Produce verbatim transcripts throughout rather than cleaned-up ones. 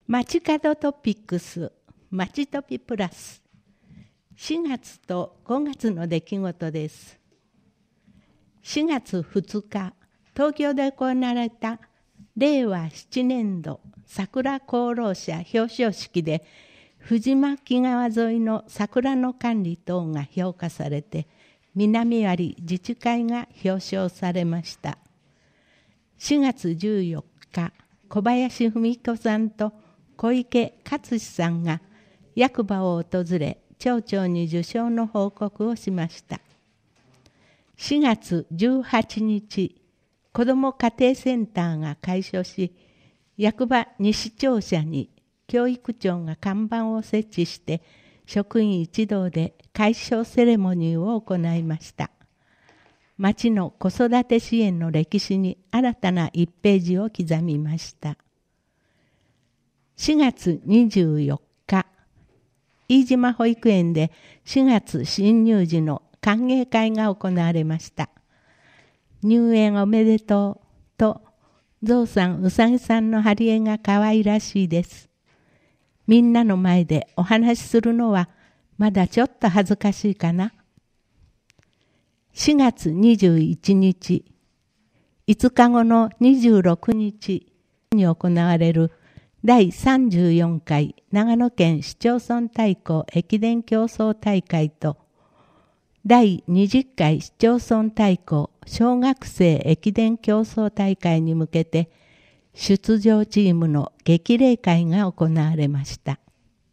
街角トピックス、街トピプラス。しがつとごがつの出来事です。しがつふつか、東京で行われたれいわななねんど桜功労者表彰式で、藤巻川沿いの桜の管理等が評価されて、南割自治会が表彰されました。しがつじゅうよっか、小林文子さんと小池克さんが役場を訪れ、町長に受賞の報告をしました。しがつじゅうはちにち、子ども家庭センターが開所し、役場西庁舎に教育長が看板を設置して、職員一同で開所セレモニーを行いました。町の子育て支援の歴史に新たないちページを刻みました。しがつにじゅうよっか、飯島保育園でしがつ新入児の歓迎会が行われました。入園おめでとうと、ゾウさん、ウサギさんの張り絵が可愛らしいです。みんなの前でお話しするのはまだちょっと恥ずかしいかな。しがつにじゅういちにち、いつかごのにじゅうろくにちに行われるだいさんじゅうよんかい長野県市町村対抗駅伝競争大会とだいにじゅっかい市町村対抗小学生駅伝競争大会に向けて出場チームの激励会が行われました。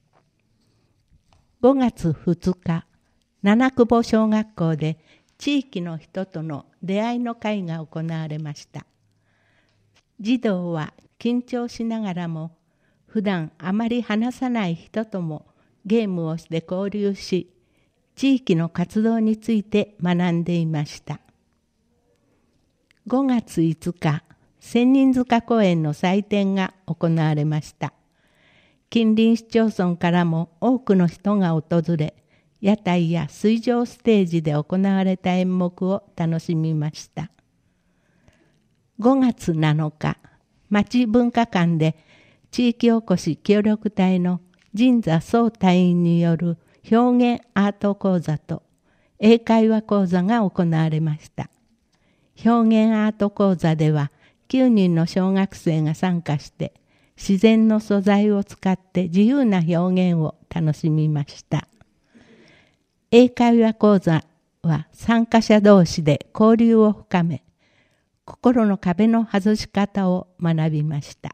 ごがつふつか、七久保小学校で地域の人との出会いの会が行われました。児童は緊張しながらも、普段あまり話さない人ともゲームをして交流し、地域の活動について学んでいました。ごがついつか、千人塚公園の祭典が行われました。近隣市町村からも多くの人が訪れ、屋台や水上ステージで行われた演目を楽しみました。ごがつなのか、町文化館で地域おこし協力隊の神座総隊員による表現アート講座と英会話講座が行われました。表現アート講座ではきゅうにんの小学生が参加して自然の素材を使って自由な表現を楽しみました。英会話講座は参加者同士で交流を深め、心の壁の外し方を学びました。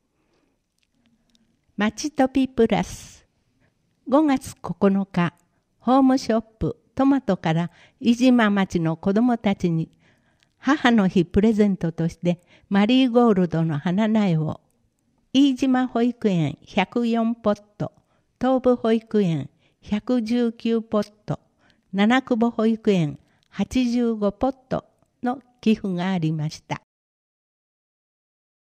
まちトピプラス。ごがつここのか、ホームショップトマトから飯島町の子どもたちに母の日プレゼントとしてマリーゴールドの花苗を飯島保育園ひゃくよんポット、東部保育園ひゃくじゅうきゅうポット、七久保保育園はちじゅうごポットの寄付がありました。